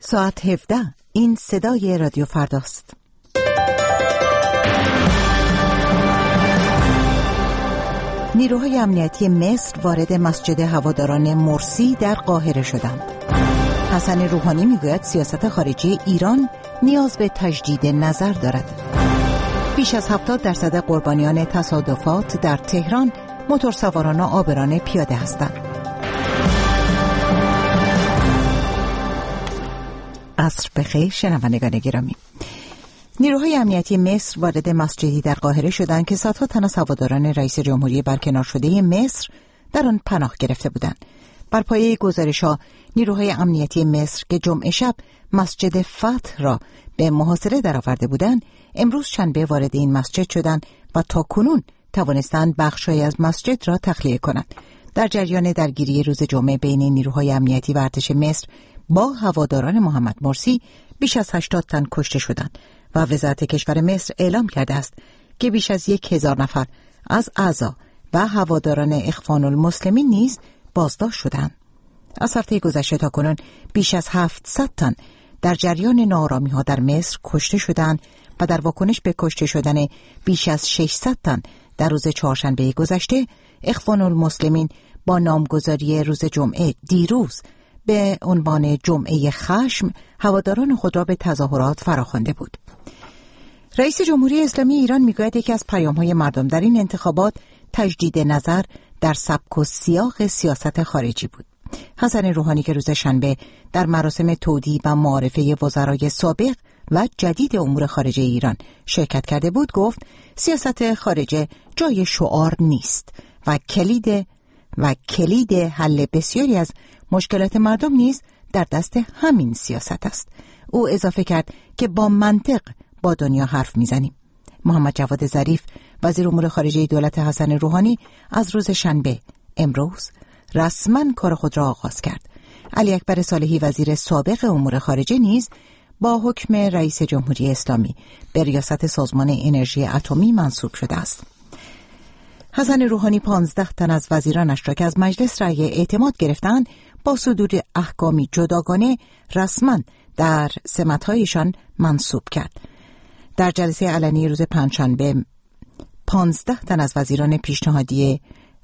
ساعت 17. این صدای رادیو فرداست. نیروهای امنیتی مصر وارد مسجد هواداران مرسی در قاهره شدند. حسن روحانی میگوید سیاست خارجی ایران نیاز به تجدید نظر دارد. بیش از 70% قربانیان تصادفات در تهران موتورسواران و عابران پیاده هستند. عصر بخیر شنوندگان گرامی. نیروهای امنیتی مصر وارد مسجدی در قاهره شدند که صدها تن از هواداران رئیس جمهوری برکنار شده مصر در آن پناه گرفته بودند. بر پایه گزارش‌ها نیروهای امنیتی مصر که جمعه شب مسجد فتح را به محاصره درآورده بودند، امروز شنبه وارد این مسجد شدند و تاکنون توانستند بخش‌هایی از مسجد را تخلیه کنند. در جریان درگیری روز جمعه بین نیروهای امنیتی و ارتش مصر با هواداران محمد مرسی بیش از 80 تن کشته شدند و وزارت کشور مصر اعلام کرده است که بیش از 1000 نفر از اعضا و هواداران اخوان المسلمین نیز بازداشت شدند. از هفته گذشته تاکنون بیش از 700 تن در جریان ناآرامی‌ها در مصر کشته شدند و در واکنش به کشته شدن بیش از 600 تن در روز چهارشنبه گذشته، اخوان المسلمین با نامگذاری روز جمعه دیروز به عنوان جمعه خشم هواداران خود را به تظاهرات فراخوانده بود. رئیس جمهوری اسلامی ایران میگوید یکی از پیام‌های مردم در این انتخابات تجدید نظر در سبک و سیاق سیاست خارجی بود. حسن روحانی که روز شنبه در مراسم تودیع و معارفه وزرای سابق و جدید امور خارجه ایران شرکت کرده بود گفت سیاست خارجه جای شعار نیست و کلید حل بسیاری از مشکلات مردم نیز در دست همین سیاست است. او اضافه کرد که با منطق با دنیا حرف میزنیم. محمد جواد ظریف وزیر امور خارجه دولت حسن روحانی از روز شنبه امروز رسما کار خود را آغاز کرد. علی اکبر صالحی وزیر سابق امور خارجه نیز با حکم رئیس جمهوری اسلامی به ریاست سازمان انرژی اتمی منصوب شده است. حسن روحانی 15 تن از وزیرانش را که از مجلس رأی اعتماد گرفتند با صدور احکامی جداگانه رسما در سمت‌هایشان منصوب کرد. در جلسه علنی روز پنجشنبه 15 تن از وزیران پیشنهادی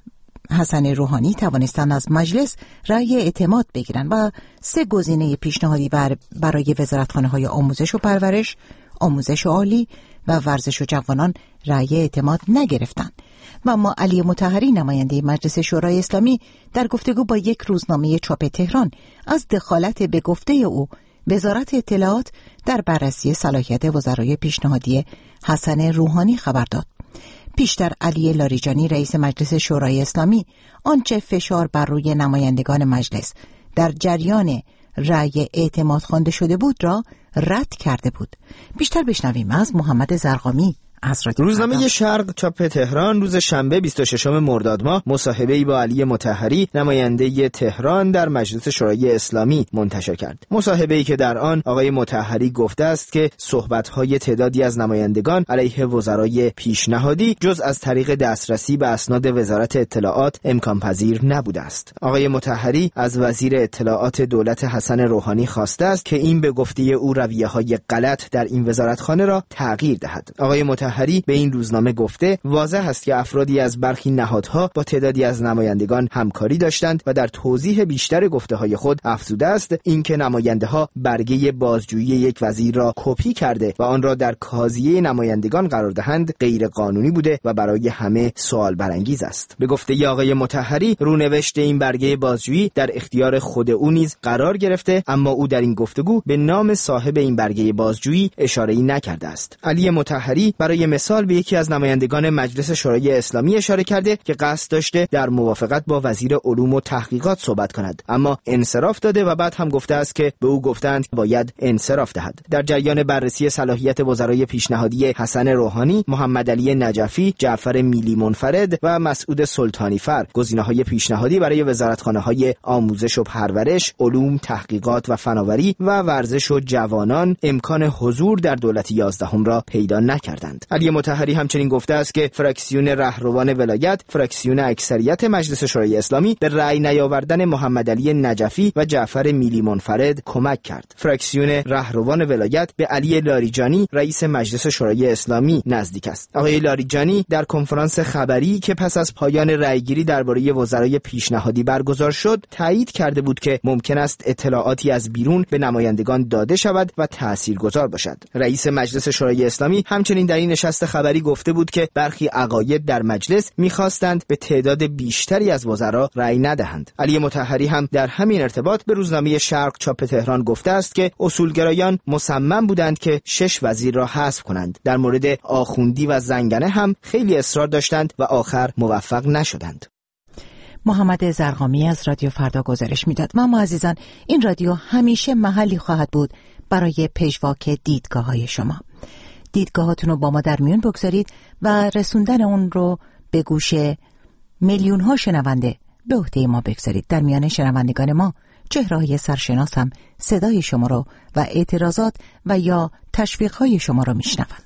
حسن روحانی توانستند از مجلس رأی اعتماد بگیرند و 3 گزینه پیشنهادی برای وزارتخانه‌های آموزش و پرورش، آموزش عالی و ورزش و جوانان رأی اعتماد نگرفتند. و اما علی مطهری نماینده مجلس شورای اسلامی در گفتگو با یک روزنامه چاپ تهران از دخالت به گفته او وزارت اطلاعات در بررسی صلاحیت وزرای پیشنهادی حسن روحانی خبر داد. پیشتر علی لاریجانی رئیس مجلس شورای اسلامی آنچه فشار بر روی نمایندگان مجلس در جریان رأی اعتماد خوانده شده بود را رد کرده بود. بیشتر بشنویم از محمد زرقامی از روزنامه شرق چاپ تهران روز شنبه 26 مرداد ماه مصاحبه‌ای با علی مطهری نماینده تهران در مجلس شورای اسلامی منتشر کرد. مصاحبه‌ای که در آن آقای مطهری گفته است که صحبت‌های تعدادی از نمایندگان علیه وزرای پیشنهادی جز از طریق دسترسی به اسناد وزارت اطلاعات امکان پذیر نبوده است. آقای مطهری از وزیر اطلاعات دولت حسن روحانی خواسته است که این به گفته او رویه‌های غلط در این وزارتخانه را تغییر دهد. آقای مطهری به این روزنامه گفته واضح است که افرادی از برخی نهادها با تعدادی از نمایندگان همکاری داشتند و در توضیح بیشتر گفته‌های خود افزوده است اینکه نماینده‌ها برگه بازجویی یک وزیر را کپی کرده و آن را در کازیه نمایندگان قرار دهند غیر قانونی بوده و برای همه سوال برانگیز است. به گفته آقای مطهری رونوشت این برگه بازجویی در اختیار خود او نیز قرار گرفته، اما او در این گفتگو به نام صاحب این برگه بازجویی اشاره‌ای نکرده است. علی مطهری برای مثال به یکی از نمایندگان مجلس شورای اسلامی اشاره کرده که قصد داشته در موافقت با وزیر علوم و تحقیقات صحبت کند، اما انصراف داده و بعد هم گفته است که به او گفتند باید انصراف دهد. در جریان بررسی صلاحیت وزرای پیشنهادی حسن روحانی، محمد علی نجفی، جعفر میلی منفرد و مسعود سلطانی فر گزینه‌های پیشنهادی برای وزارتخانه‌های آموزش و پرورش، علوم، تحقیقات و فناوری و ورزش و جوانان امکان حضور در دولت 11 را پیدا نکردند. علی مطهری همچنین گفته است که فراکسیون رهروان ولایت، فراکسیون اکثریت مجلس شورای اسلامی به رأی نیاوردن محمد علی نجفی و جعفر میلی منفرد کمک کرد. فراکسیون رهروان ولایت به علی لاریجانی رئیس مجلس شورای اسلامی نزدیک است. آقای لاریجانی در کنفرانس خبری که پس از پایان رأیگیری درباره وزرای پیشنهادی برگزار شد، تایید کرده بود که ممکن است اطلاعاتی از بیرون به نمایندگان داده شود و تاثیرگذار باشد. رئیس مجلس شورای اسلامی همچنین در این نشست خبری گفته بود که برخی عقاید در مجلس می‌خواستند به تعداد بیشتری از وزرا رأی ندهند. علی مطهری هم در همین ارتباط به روزنامه شرق چاپ تهران گفته است که اصولگرایان مصمم بودند که 6 وزیر را حذف کنند. در مورد آخوندی و زنگنه هم خیلی اصرار داشتند و آخر موفق نشدند. محمد زرقامی از رادیو فردا گزارش میداد. و ما عزیزان، این رادیو همیشه محلی خواهد بود برای پژواک دیدگاه‌های شما. دیدگاهاتون رو با ما در میون بگذارید و رسوندن اون رو به گوش میلیون‌ها شنونده به عهده ما بگذارید. در میان شنوندگان ما چهره‌های سرشناس هم صدای شما رو و اعتراضات و یا تشویق‌های شما رو میشنون.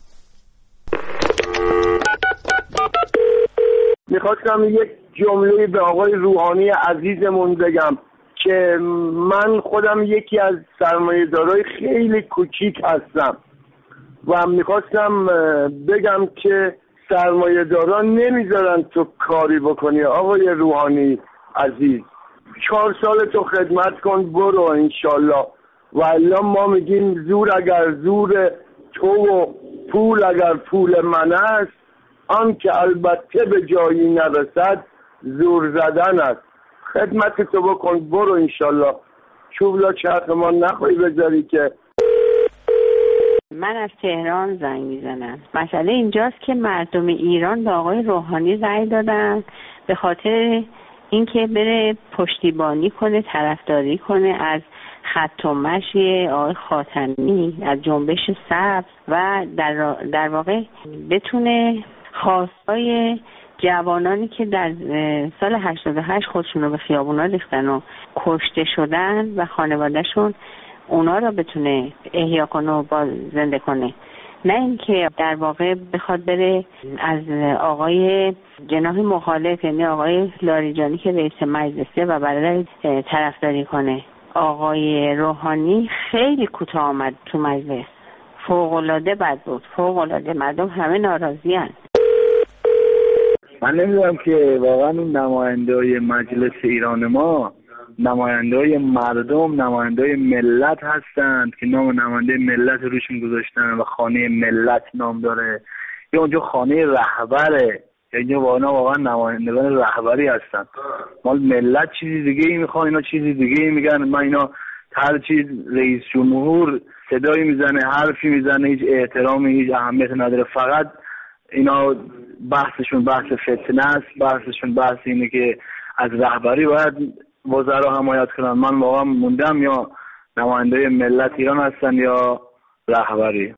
میخواستم یک جمله به آقای روحانی عزیزمون بگم که من خودم یکی از سرمایه‌دارای خیلی کوچیک هستم و میخواستم بگم که سرمایه‌داران نمیذارن تو کاری بکنی. آقای روحانی عزیز، 4 سال تو خدمت کن، برو انشالله. و الان ما میگیم زور اگر زور تو و پول اگر پول من است، آن که البته به جایی نرسد زور زدن است. خدمت تو بکن، برو انشالله. چوبلا چرخ ما نخواهی بذاری که. من از تهران زنگ میزنم. مسئله اینجاست که مردم ایران به آقای روحانی رأی دادن به خاطر اینکه بره پشتیبانی کنه، طرفداری کنه از خط و مشی آقای خاتمی، از جنبش سبز و در واقع بتونه خواستای جوانانی که در سال 88 خودشون رو به خیابونا ریختن و کشته شدن و خانوادهشون اونا رو بتونه احیا کنه و زنده کنه، نه اینکه در واقع بخواد بره از آقای جناح مخالف، یعنی آقای لاریجانی که رئیس مجلسه و برادر طرفداری کنه. آقای روحانی خیلی کوتاه آمد تو مجلس، فوق‌العاده بد بود، فوق‌العاده. مردم همه ناراضی هستند. من نمیدونم که واقعا این نماینده‌های مجلس ایران ما نماینده‌های مردم، نماینده‌های ملت هستند که نام نماینده ملت روشون گذاشتن و خانه ملت نام داره، یا اونجا خانه رهبره، یعنی واقعا نمایندگان رهبری هستن. مال ملت چیزی دیگه ای میخوان، اینا چیزی دیگه ای میگن. من اینا هر چیز رئیس جمهور صدایی میزنه، حرفی میزنه، هیچ احترامی، هیچ اهمیت نداره. فقط اینا بحثشون بحث فتنه است، بحثشون بحث اینه که از رهبری باید وزرا حمایت کنن. من واقعا موندم یا نماینده ملت ایران هستن یا رهبری.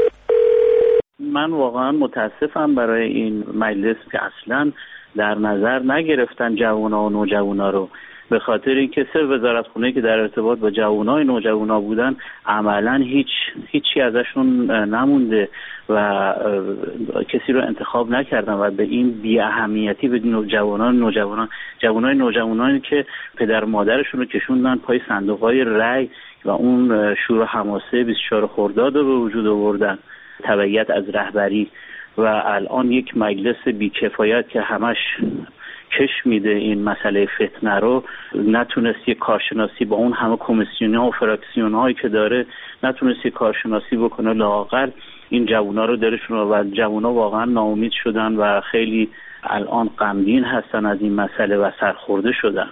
من واقعا متاسفم برای این مجلس که اصلا در نظر نگرفتن جوونا و نوجوانا رو، به خاطر اینکه سه وزارتخونه که در ارتباط با جوانای نوجوانا بودن عملا هیچی ازشون نمونده و کسی رو انتخاب نکردن و به این بی اهمیتی به جوانای نوجوانانی که پدر مادرشون رو کشوندن پای صندوق‌های رأی و اون شور و حماسه 24 خرداد رو به وجود آوردن تبعیت از رهبری، و الان یک مجلس بی‌کفایت که همش کش میده این مسئله فتنه رو، نتونست یک کارشناسی با اون همه کمیسیون‌ها و فراکسیون‌هایی که داره نتونست یک کارشناسی بکنه. لااقل این جوونا رو درشون و جوونا واقعا ناامید شدن و خیلی الان غمگین هستن از این مسئله و سرخورده شدن.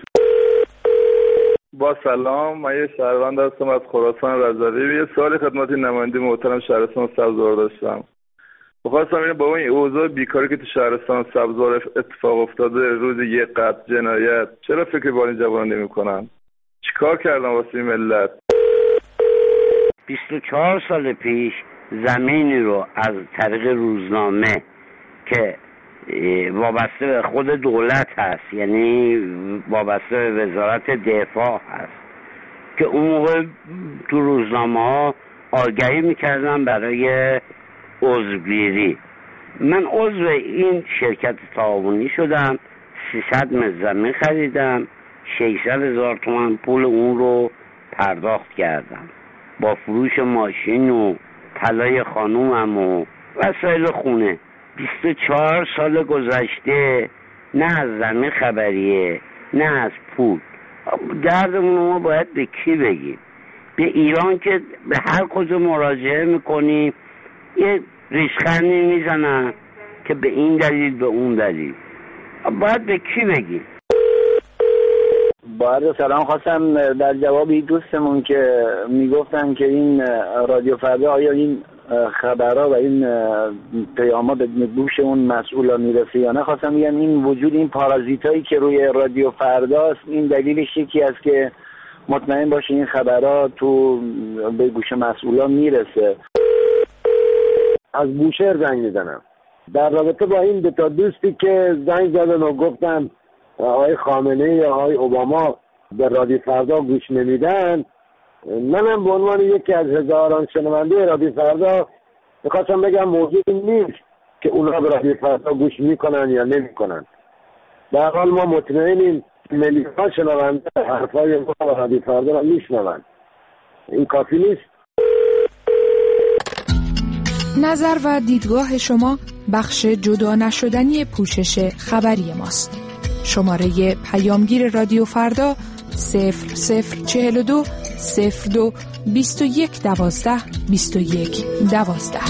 با سلام، من یه شهروند هستم از خراسان رضوی. یه سوال خدمت نماینده محترم شهرستان سبزوار داشتم. بخواستم اینه با این اوضاع بیکاری که تو شهرستان سبزوار اتفاق افتاده، روز یه قتل جنایت، چرا فکر با این جوان نمی کنن؟ چیکار کردن واسه ملت؟ 24 سال پیش زمینی رو از طریق روزنامه که وابسته به خود دولت هست، یعنی وابسته به وزارت دفاع هست، که اون موقع تو روزنامه ها آگهی میکردن برای عضوگیری من عضو این شرکت تعاونی شدم، 300 متر زمین خریدم، 600,000 تومان پول اون رو پرداخت کردم با فروش ماشین و طلای خانومم و وسایل خونه. 24 سال گذشته نه از زمین خبریه نه از پول. دردمون ما باید به کی بگیم؟ به ایران که به هر کجا مراجعه میکنیم یه ریشخندی میزنن که به این دلیل به اون دلیل. باید به کی بگیم؟ با عرض سلام خواستم در جواب این دوستمون که میگفتن که این رادیو فردا آیا این خبرها و این پیاما به گوش اون مسئولا میرسه یا نه، خواستم بگم این وجود این پارازیتایی که روی رادیو فرداست این دلیلش یکی است که مطمئن باشه این خبرها تو به گوش مسئولا میرسه. از بوشهر زنگ میزنم در رابطه با این دو تا دوستی که زنگ زدن و گفتن آقای خامنه‌ای یا آقای اوباما به رادیو فردا گوش نمیدن. منم به عنوان یکی از هزاران شنونده رادیو فردا میخواستم بگم موضوع این نیست که اونا به رادیو فردا گوش میکنن یا نمیکنن. در حال ما مطمئنیم میلیون‌ها شنونده حرفای ما به رادیو فردا را میشنون. این کافی نیست. نظر و دیدگاه شما بخش جدا نشدنی پوشش خبری ماست. شماره پیامگیر رادیو فردا 0042 02 21 12 21 12.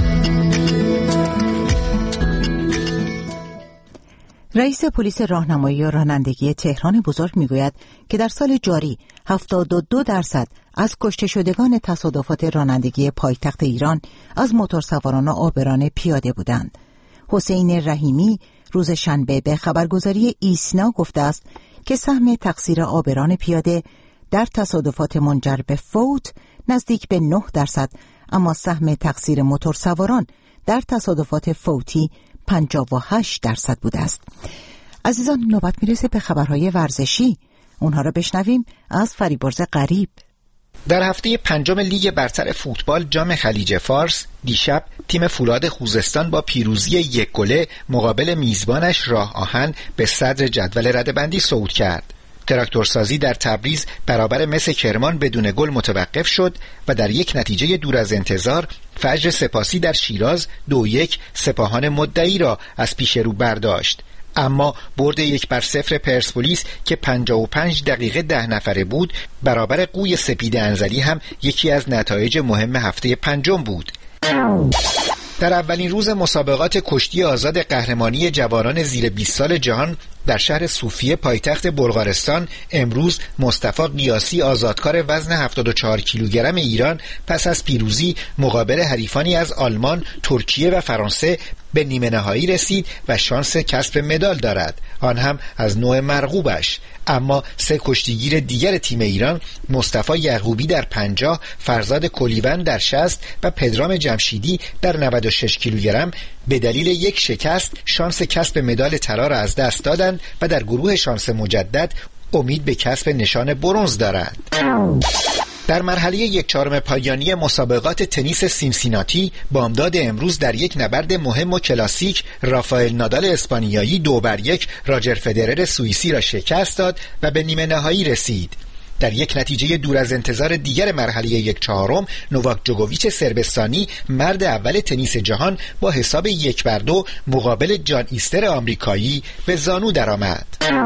رئیس پلیس راهنمایی و رانندگی تهران بزرگ میگوید که در سال جاری 72% از کشته شدگان تصادفات رانندگی پایتخت ایران از موتورسواران و عابران پیاده بودند. حسین رحیمی روز شنبه به خبرگزاری ایسنا گفته است که سهم تقصیر عابران پیاده در تصادفات منجر به فوت نزدیک به 9%، اما سهم تقصیر موتورسواران در تصادفات فوتی 58% بوده است. عزیزان، نوبت میرسه به خبرهای ورزشی. اونها را بشنویم از فریبرز غریب. در هفته پنجم لیگ برتر فوتبال جام خلیج فارس دیشب تیم فولاد خوزستان با پیروزی 1-0 مقابل میزبانش راه آهن به صدر جدول رده‌بندی صعود کرد. تراکتورسازی در تبریز برابر مس کرمان بدون گل متوقف شد و در یک نتیجه دور از انتظار فجر سپاسی در شیراز 2-1 سپاهان مدعی را از پیش رو برداشت. اما برد 1-0 پرسپولیس که 55 دقیقه 10 نفره بود برابر قوی سپید انزلی هم یکی از نتایج مهم هفته پنجم بود. در اولین روز مسابقات کشتی آزاد قهرمانی جوانان زیر 20 سال جهان در شهر صوفیه پایتخت بلغارستان امروز مصطفی قیاسی آزادکار وزن 74 کیلوگرم ایران پس از پیروزی مقابل حریفانی از آلمان، ترکیه و فرانسه به نیمه نهایی رسید و شانس کسب مدال دارد، آن هم از نوع مرغوبش. اما سه کشتیگیر دیگر تیم ایران، مصطفی یعقوبی در 50، فرزاد کلیوند در 60 و پدرام جمشیدی در 96 کیلوگرم به دلیل یک شکست شانس کسب مدال طلا را از دست دادند و در گروه شانس مجدد امید به کسب نشان برنز دارند. در مرحله 1/4 پایانی مسابقات تنیس سینسیناتی بامداد امروز در یک نبرد مهم و کلاسیک رافائل نادال اسپانیایی 2-1 راجر فدرر سوئیسی را شکست داد و به نیمه نهایی رسید. در یک نتیجه دور از انتظار دیگر مرحله 1/4 نوواک جوکوویچ صربستانی مرد اول تنیس جهان با حساب 1-2 مقابل جان ایستر آمریکایی به زانو درآمد.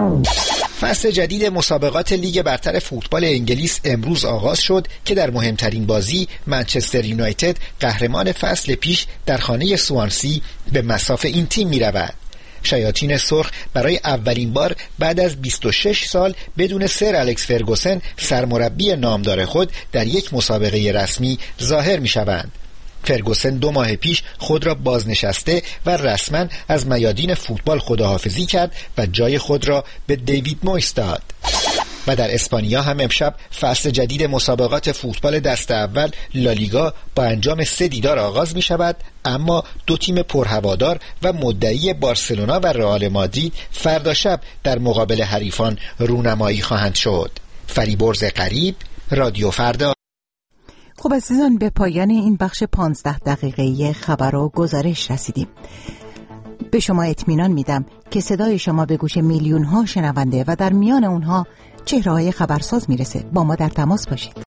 فصل جدید مسابقات لیگ برتر فوتبال انگلیس امروز آغاز شد که در مهمترین بازی منچستر یونایتد قهرمان فصل پیش در خانه سوانسی به مصاف این تیم می رود. شیاطین سرخ برای اولین بار بعد از 26 سال بدون سر الکس فرگوسن سرمربی نامدار خود در یک مسابقه رسمی ظاهر می شوند. فرگوسن 2 ماه پیش خود را بازنشسته و رسما از میادین فوتبال خداحافظی کرد و جای خود را به دیوید مویس داد. و در اسپانیا هم امشب فصل جدید مسابقات فوتبال دست اول لالیگا با انجام 3 دیدار آغاز می شود، اما 2 تیم پرهوادار و مدعی بارسلونا و رئال مادرید فردا شب در مقابل حریفان رونمایی خواهند شد. فریبرز غریب، رادیو فردا. خب عزیزان، به پایان این بخش 15 دقیقه‌ای خبر و گزارش رسیدیم. به شما اطمینان میدم که صدای شما به گوش میلیون ها شنونده و در میان اونها چهره‌های خبرساز میرسه. با ما در تماس باشید.